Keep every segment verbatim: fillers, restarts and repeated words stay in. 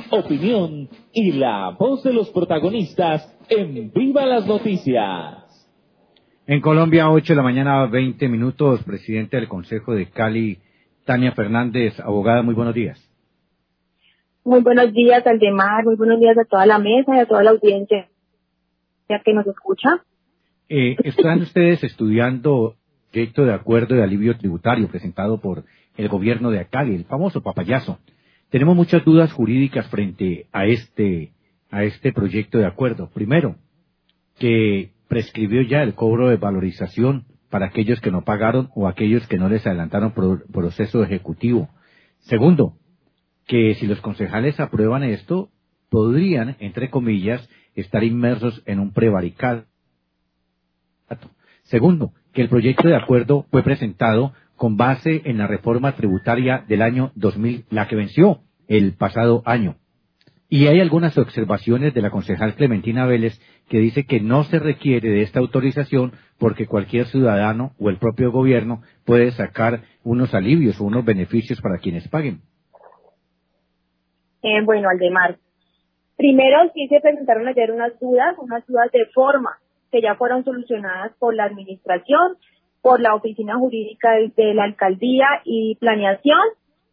opinión y la voz de los protagonistas en Viva las Noticias. En Colombia, ocho de la mañana, veinte minutos, presidente del Consejo de Cali, Tania Fernández, abogada, muy buenos días. Muy buenos días, Aldemar, muy buenos días a toda la mesa y a toda la audiencia que nos escucha. Eh, ¿Están ustedes estudiando el proyecto de acuerdo de alivio tributario presentado por el gobierno de Cali, el famoso papayazo? Tenemos muchas dudas jurídicas frente a este, a este proyecto de acuerdo. Primero, que prescribió ya el cobro de valorización para aquellos que no pagaron o aquellos que no les adelantaron pro, proceso ejecutivo. Segundo, que si los concejales aprueban esto, podrían, entre comillas, estar inmersos en un prevaricato. Segundo, que el proyecto de acuerdo fue presentado con base en la reforma tributaria del año dos mil, la que venció el pasado año. Y hay algunas observaciones de la concejal Clementina Vélez que dice que no se requiere de esta autorización porque cualquier ciudadano o el propio gobierno puede sacar unos alivios o unos beneficios para quienes paguen. Eh, bueno, Aldemar, primero sí se presentaron ayer unas dudas, unas dudas de forma que ya fueron solucionadas por la administración, por la oficina jurídica de, de la alcaldía y planeación,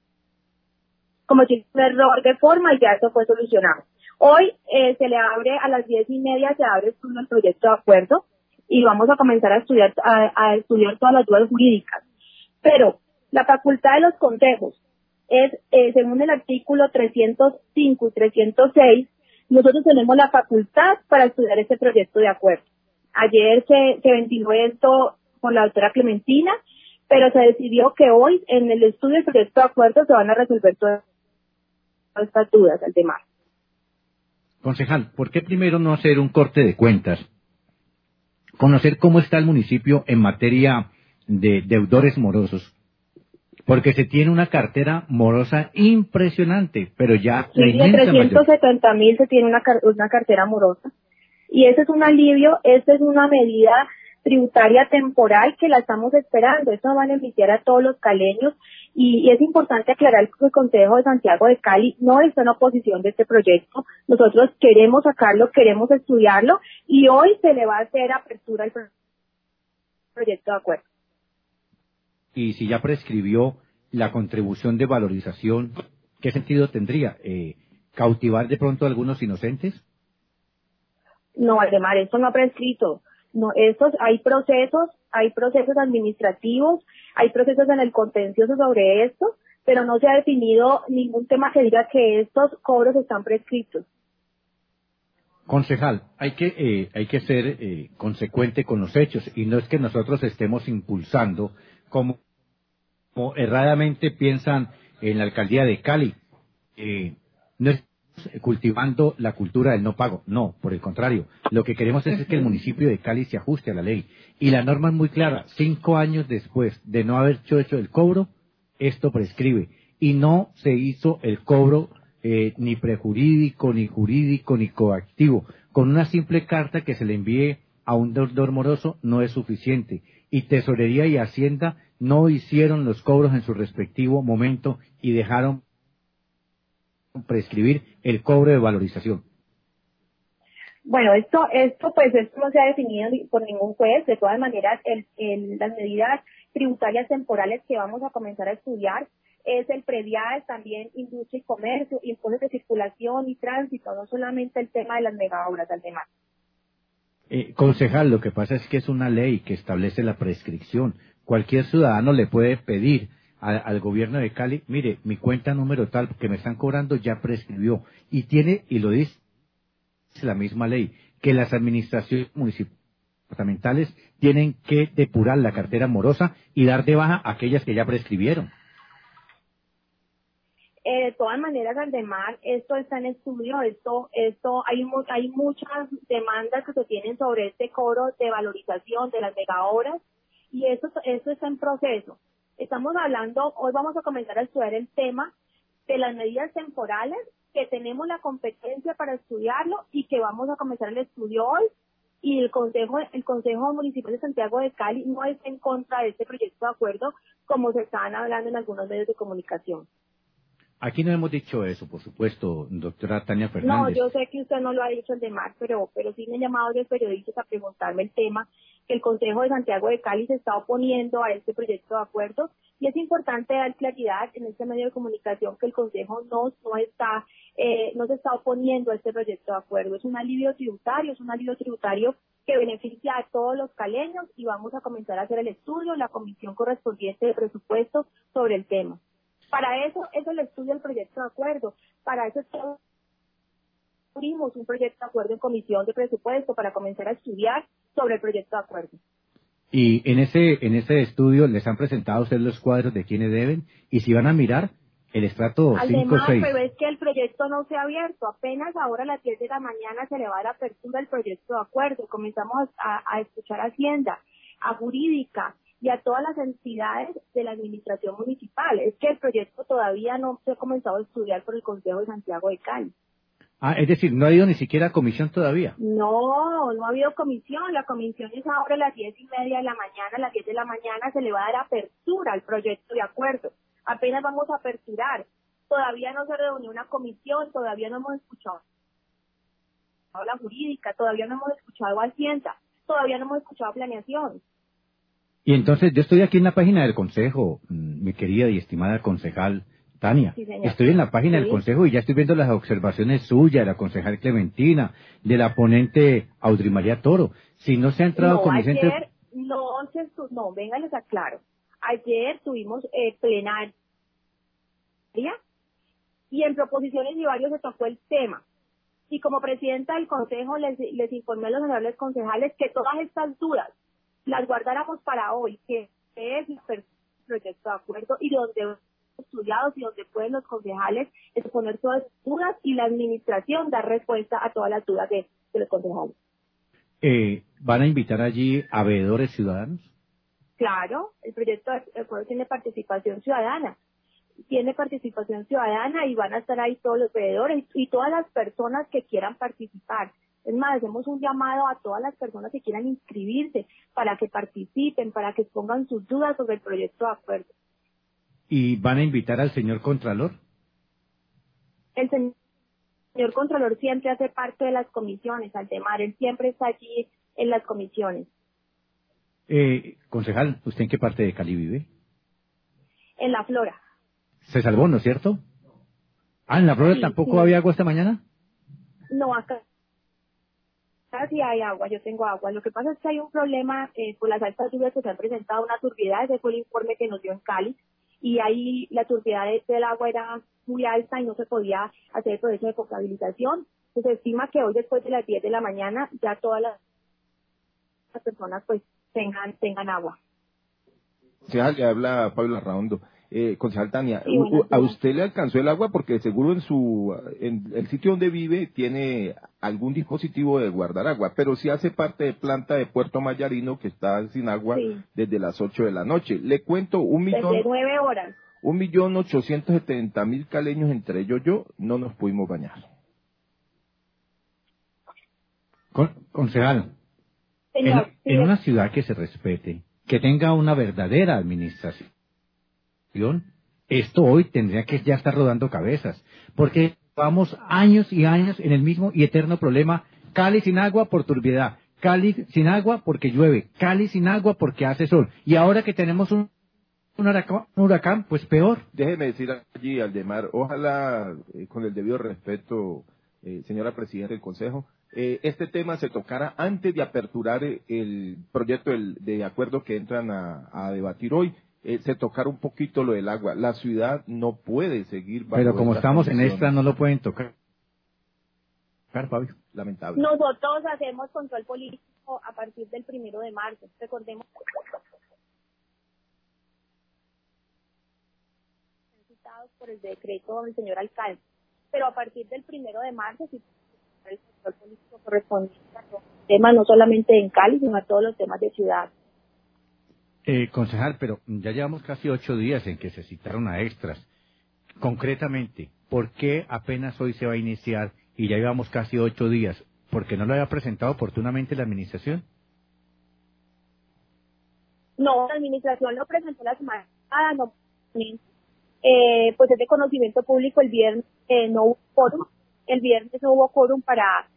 como si fuera un error de forma y ya eso fue solucionado. Hoy eh, se le abre a las diez y media, se abre estudio el proyecto de acuerdo y vamos a comenzar a estudiar, a, a estudiar todas las dudas jurídicas. Pero la facultad de los consejos es, eh, según el artículo trescientos cinco y trescientos seis, nosotros tenemos la facultad para estudiar este proyecto de acuerdo. Ayer se, se ventiló esto con la doctora Clementina, pero se decidió que hoy en el estudio del proyecto de acuerdo se van a resolver todas estas dudas al tema. Concejal, ¿por qué primero no hacer un corte de cuentas? Conocer cómo está el municipio en materia de deudores morosos. Porque se tiene una cartera morosa impresionante, pero ya sí, la de trescientos setenta mil se tiene una, una cartera morosa. Y ese es un alivio, esa es una medida tributaria temporal que la estamos esperando. Esto va a beneficiar a todos los caleños y, y es importante aclarar que el Consejo de Santiago de Cali no está en oposición de este proyecto. Nosotros queremos sacarlo, queremos estudiarlo y hoy se le va a hacer apertura al proyecto de acuerdo. Y si ya prescribió la contribución de valorización, ¿qué sentido tendría? Eh, ¿Cautivar de pronto a algunos inocentes? No, Valdemar, esto no ha prescrito. No, estos, hay procesos, hay procesos administrativos, hay procesos en el contencioso sobre esto, pero no se ha definido ningún tema que diga que estos cobros están prescritos. Concejal, hay que eh, hay que ser eh, consecuente con los hechos y no es que nosotros estemos impulsando como, como erradamente piensan en la alcaldía de Cali. Eh, no es cultivando la cultura del no pago, no, por el contrario, lo que queremos es que el municipio de Cali se ajuste a la ley y la norma es muy clara, cinco años después de no haber hecho, hecho el cobro, esto prescribe y no se hizo el cobro eh, ni prejurídico, ni jurídico, ni coactivo, con una simple carta que se le envíe a un deudor moroso no es suficiente y Tesorería y Hacienda no hicieron los cobros en su respectivo momento y dejaron prescribir el cobro de valorización. Bueno, esto, esto pues esto no se ha definido por ningún juez. De todas maneras, el, el, las medidas tributarias temporales que vamos a comenzar a estudiar es el predial, también industria y comercio, impuestos de circulación y tránsito, no solamente el tema de las megaobras, al tema. Eh, concejal, lo que pasa es que es una ley que establece la prescripción. Cualquier ciudadano le puede pedir a, al gobierno de Cali, mire, mi cuenta número tal que me están cobrando ya prescribió. Y tiene, y lo dice la misma ley, que las administraciones municipales tienen que depurar la cartera morosa y dar de baja a aquellas que ya prescribieron. Eh, de todas maneras, Aldemar, esto está en estudio, esto, esto, hay, mu hay muchas demandas que se tienen sobre este cobro de valorización de las megahoras y eso, eso está en proceso. Estamos hablando, hoy vamos a comenzar a estudiar el tema de las medidas temporales, que tenemos la competencia para estudiarlo y que vamos a comenzar el estudio hoy y el Consejo, el Consejo Municipal de Santiago de Cali no está en contra de este proyecto de acuerdo como se están hablando en algunos medios de comunicación. Aquí no hemos dicho eso, por supuesto, doctora Tania No, Fernández. yo sé que usted no lo ha dicho el demás, pero, pero sí me han llamado de periodistas a preguntarme el tema, que el Consejo de Santiago de Cali se está oponiendo a este proyecto de acuerdo, y es importante dar claridad en este medio de comunicación que el Consejo no, no está, eh, no se está oponiendo a este proyecto de acuerdo. Es un alivio tributario, es un alivio tributario que beneficia a todos los caleños, y vamos a comenzar a hacer el estudio, la comisión correspondiente de presupuesto sobre el tema. Para eso es el estudio del proyecto de acuerdo, para eso abrimos un proyecto de acuerdo en comisión de presupuesto para comenzar a estudiar sobre el proyecto de acuerdo. Y en ese en ese estudio les han presentado a ustedes los cuadros de quiénes deben, y si van a mirar el estrato cinco Además, seis. pero es que el proyecto no se ha abierto, apenas ahora a las diez de la mañana se le va a dar apertura al proyecto de acuerdo, comenzamos a, a escuchar a Hacienda, a Jurídica, y a todas las entidades de la administración municipal. Es que el proyecto todavía no se ha comenzado a estudiar por el Consejo de Santiago de Cali. Ah, es decir, no ha ido ni siquiera a comisión todavía. No, no ha habido comisión. La comisión es ahora a las diez y media de la mañana. A las diez de la mañana se le va a dar apertura al proyecto de acuerdo. Apenas vamos a aperturar. Todavía no se reunió una comisión, todavía no hemos escuchado a la Jurídica, todavía no hemos escuchado a Hacienda, todavía no hemos escuchado a Planeación. Y entonces yo estoy aquí en la página del Consejo, mi querida y estimada concejal Tania. Sí, señor. Estoy en la página Sí. del Consejo y ya estoy viendo las observaciones suyas, de la concejal Clementina, de la ponente Audrey María Toro. Si no se ha entrado No, con ayer Vicente... no, se estu- no, venga, les aclaro. Ayer tuvimos eh, plenaria y en proposiciones y varios se tocó el tema. Y como presidenta del Consejo les, les informé a los honorables concejales que todas estas dudas las guardáramos para hoy, que es el proyecto de acuerdo y donde estudiados y donde pueden los concejales exponer todas las dudas y la administración dar respuesta a todas las dudas de, de los concejales. Eh, ¿Van a invitar allí a veedores ciudadanos? Claro, el proyecto de acuerdo tiene participación ciudadana, tiene participación ciudadana y van a estar ahí todos los veedores y todas las personas que quieran participar. Es más, hacemos un llamado a todas las personas que quieran inscribirse para que participen, para que expongan sus dudas sobre el proyecto de acuerdo. ¿Y van a invitar al señor Contralor? El señor Contralor siempre hace parte de las comisiones, Aldemar, él siempre está allí en las comisiones. Eh, concejal, ¿usted en qué parte de Cali vive? En La Flora. Se salvó, ¿no es cierto? Ah, ¿en La Flora Sí, tampoco sí. había agua esta mañana? No, acá casi hay agua, yo tengo agua. Lo que pasa es que hay un problema eh, por las altas lluvias que se han presentado, una turbidez, ese fue el informe que nos dio en Cali, y ahí la turbidez del agua era muy alta y no se podía hacer el proceso de potabilización. Pues se estima que hoy después de las diez de la mañana ya todas las, las personas pues tengan tengan agua. Concejal, le habla Pablo Arraondo. Eh, concejal Tania, Sí, u- buenos ¿a días. usted le alcanzó el agua? Porque seguro en su en el sitio donde vive tiene algún dispositivo de guardar agua, pero sí hace parte de planta de Puerto Mayarino que está sin agua Sí. desde las ocho de la noche. Le cuento, un Desde millón, nueve horas. un millón ochocientos setenta mil caleños, entre ellos yo, no nos pudimos bañar. Con- concejal, en, Señor, sí, en una ciudad que se respete, que tenga una verdadera administración, esto hoy tendría que ya estar rodando cabezas, porque vamos años y años en el mismo y eterno problema: Cali sin agua por turbiedad, Cali sin agua porque llueve, Cali sin agua porque hace sol, y ahora que tenemos un, un, huracán, un huracán, pues peor. Déjeme decir allí, Aldemar, ojalá, eh, con el debido respeto, eh, señora Presidenta del Consejo, eh, este tema se tocara antes de aperturar eh, el proyecto del, de acuerdo que entran a, a debatir hoy. Eh, se tocara un poquito lo del agua. La ciudad no puede seguir bajo Pero como estas estamos en condiciones. esta, no lo pueden tocar, Fabio. Lamentable. nosotros hacemos control político a partir del primero de marzo. Recordemos citados por el decreto del señor alcalde, pero a partir del primero de marzo sí el control político correspondiente a los temas no solamente en Cali, sino a todos los temas de ciudad. Eh, concejal, pero ya llevamos casi ocho días en que se citaron a extras. Concretamente, ¿por qué apenas hoy se va a iniciar y ya llevamos casi ocho días? ¿Por qué no lo había presentado oportunamente la administración? No, la administración lo presentó la semana pasada, no, eh, pues es de conocimiento público, el viernes eh, no hubo quórum, el viernes no hubo quórum para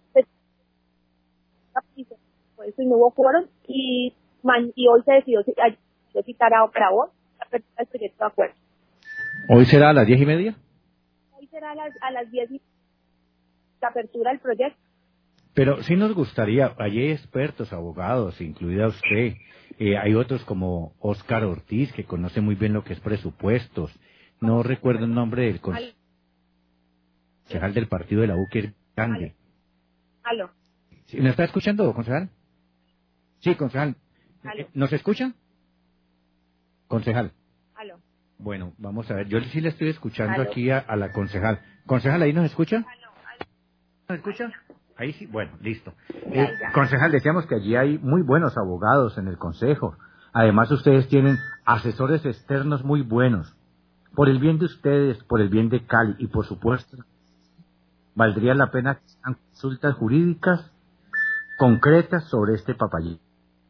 por eso y no hubo quórum y, man, y hoy se decidió citar a para hoy la apertura del proyecto de acuerdo. ¿Hoy será a las diez y media? Hoy será a las, a las diez y la apertura del proyecto. Pero sí nos gustaría, allí hay expertos, abogados, incluida usted, eh, hay otros como Óscar Ortiz, que conoce muy bien lo que es presupuestos, no recuerdo el nombre del concejal del partido de la U, que es grande. Aló. ¿Sí, ¿me está escuchando, concejal? Sí, concejal. Aló. ¿Nos escucha? Concejal. Aló. Bueno, vamos a ver, yo sí le estoy escuchando Aló. aquí a, a la concejal. Concejal, ¿ahí nos escucha? Aló, aló. ¿Nos escucha? Ahí sí, bueno, listo. Ya, Eh, ya. concejal, decíamos que allí hay muy buenos abogados en el consejo. Además, ustedes tienen asesores externos muy buenos. Por el bien de ustedes, por el bien de Cali y, por supuesto, valdría la pena que sean consultas jurídicas concretas sobre este papayazo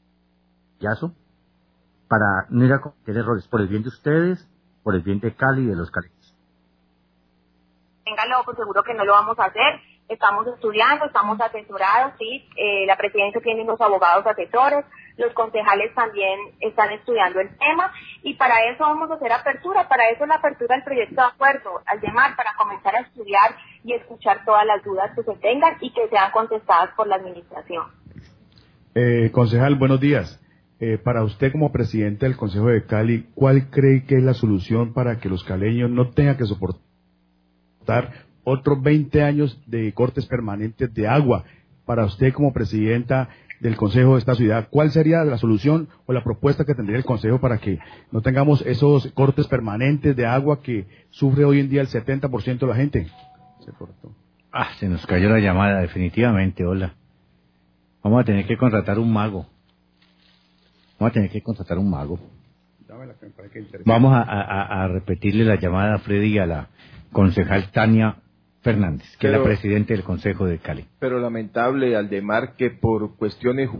para no ir a cometer errores, por el bien de ustedes, por el bien de Cali y de los caleños. Téngalo por seguro que no lo vamos a hacer. Estamos estudiando, estamos asesorados, sí. Eh, la presidencia tiene unos abogados asesores, los concejales también están estudiando el tema y para eso vamos a hacer apertura, para eso es la apertura del proyecto de acuerdo, Aldemar, para comenzar a estudiar y escuchar todas las dudas que se tengan y que sean contestadas por la administración. Eh, concejal, buenos días. Eh, para usted como presidente del Consejo de Cali, ¿cuál cree que es la solución para que los caleños no tengan que soportar otros veinte años de cortes permanentes de agua? Para usted como presidenta del Consejo de esta ciudad, ¿cuál sería la solución o la propuesta que tendría el Consejo para que no tengamos esos cortes permanentes de agua que sufre hoy en día el setenta por ciento de la gente? Se cortó. Ah, se nos cayó la llamada, definitivamente, hola. Vamos a tener que contratar un mago. Vamos a tener que contratar un mago. Vamos a, a, a repetirle la llamada a Freddy y a la concejal Tania Fernández, que pero, es la presidenta del Consejo de Cali. Pero lamentable, Aldemar, que por cuestiones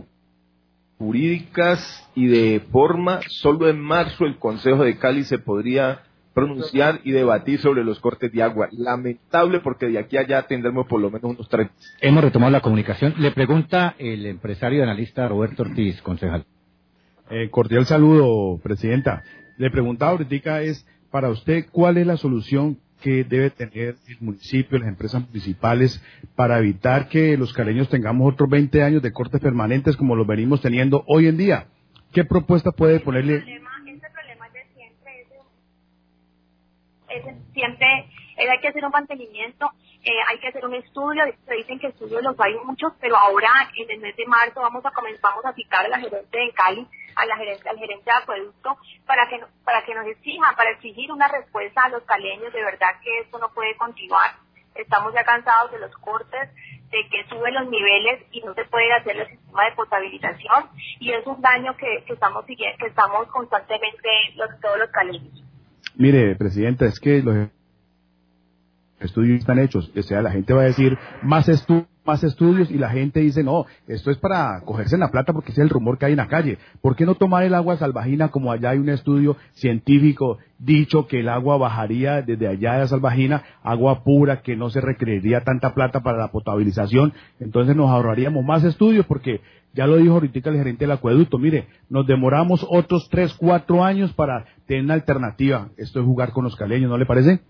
jurídicas y de forma, solo en marzo el Consejo de Cali se podría pronunciar y debatir sobre los cortes de agua. Lamentable, porque de aquí a allá tendremos por lo menos unos tres. Hemos retomado la comunicación. Le pregunta el empresario y analista Roberto Ortiz, concejal. Eh, cordial saludo, presidenta. Le preguntaba ahorita es, para usted, ¿cuál es la solución que debe tener el municipio, las empresas municipales, para evitar que los caleños tengamos otros veinte años de cortes permanentes como los venimos teniendo hoy en día? ¿Qué propuesta puede ponerle? Este problema, este problema es de siempre, es, de, es siempre, es, hay que hacer un mantenimiento, eh, hay que hacer un estudio, se dicen que estudios los hay muchos, pero ahora en el mes de marzo vamos a comenzar, vamos a citar a la gerente de Cali, a la gerente, al gerente de acueducto, para que, para que nos exija, para exigir una respuesta a los caleños. De verdad que esto no puede continuar. Estamos ya cansados de los cortes, de que suben los niveles y no se puede hacer el sistema de potabilización, y es un daño que, que estamos siguiendo, que estamos constantemente los, todos los caleños. Mire, presidenta, es que los estudios están hechos, o sea, la gente va a decir más estudios, más estudios, y la gente dice, no, esto es para cogerse en la plata porque ese es el rumor que hay en la calle. ¿Por qué no tomar el agua salvajina, como allá hay un estudio científico dicho que el agua bajaría desde allá de la salvajina, agua pura, que no se requeriría tanta plata para la potabilización? Entonces nos ahorraríamos más estudios, porque ya lo dijo ahorita el gerente del acueducto, mire, nos demoramos otros tres, cuatro años para tener una alternativa. Esto es jugar con los caleños, ¿no le parece?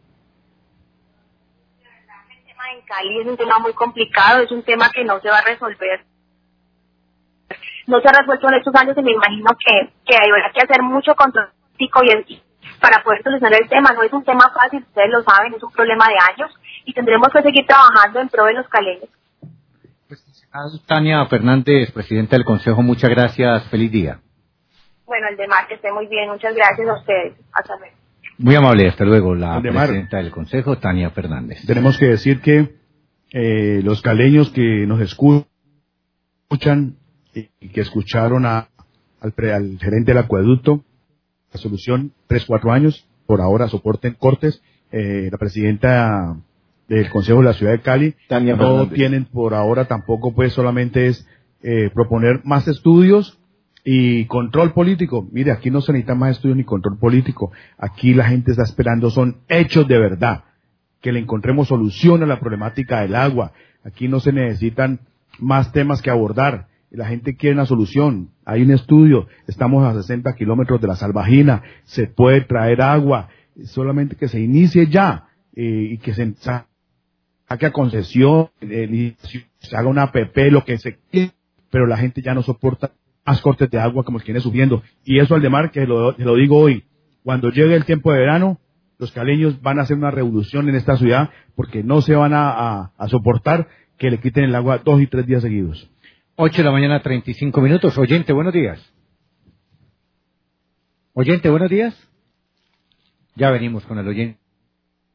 En Cali es un tema muy complicado, es un tema que no se va a resolver. No se ha resuelto en estos años y me imagino que, que habrá que hacer mucho control político y para poder solucionar el tema. No es un tema fácil, ustedes lo saben, es un problema de años y tendremos que seguir trabajando en pro de los caleños. Tania Fernández, presidenta del Consejo, muchas gracias, feliz día. Bueno, el demás que esté muy bien, muchas gracias a ustedes, hasta luego. Muy amable, hasta luego, la Aldemar, presidenta del Consejo, Tania Fernández. Tenemos que decir que eh, los caleños que nos escuchan y que escucharon a, al, pre, al gerente del acueducto, la solución, tres, cuatro años, por ahora soporten cortes. Eh, la presidenta del Consejo de la Ciudad de Cali, Tania no Fernández. tienen por ahora tampoco, pues solamente es eh, proponer más estudios Y control político, mire, aquí no se necesita más estudio ni control político. Aquí la gente está esperando, son hechos de verdad, que le encontremos solución a la problemática del agua. Aquí no se necesitan más temas que abordar. La gente quiere una solución. Hay un estudio, estamos a sesenta kilómetros de la Salvajina, se puede traer agua, solamente que se inicie ya, eh, y que se saque a concesión, eh, se haga una A P P, lo que se quiera, pero la gente ya no soporta más cortes de agua como el que viene subiendo. Y eso, Aldemar, que lo, lo digo hoy, cuando llegue el tiempo de verano, los caleños van a hacer una revolución en esta ciudad porque no se van a, a, a soportar que le quiten el agua dos y tres días seguidos. Ocho de la mañana, treinta y cinco minutos. Oyente, buenos días. Oyente, buenos días. Ya venimos con el oyente.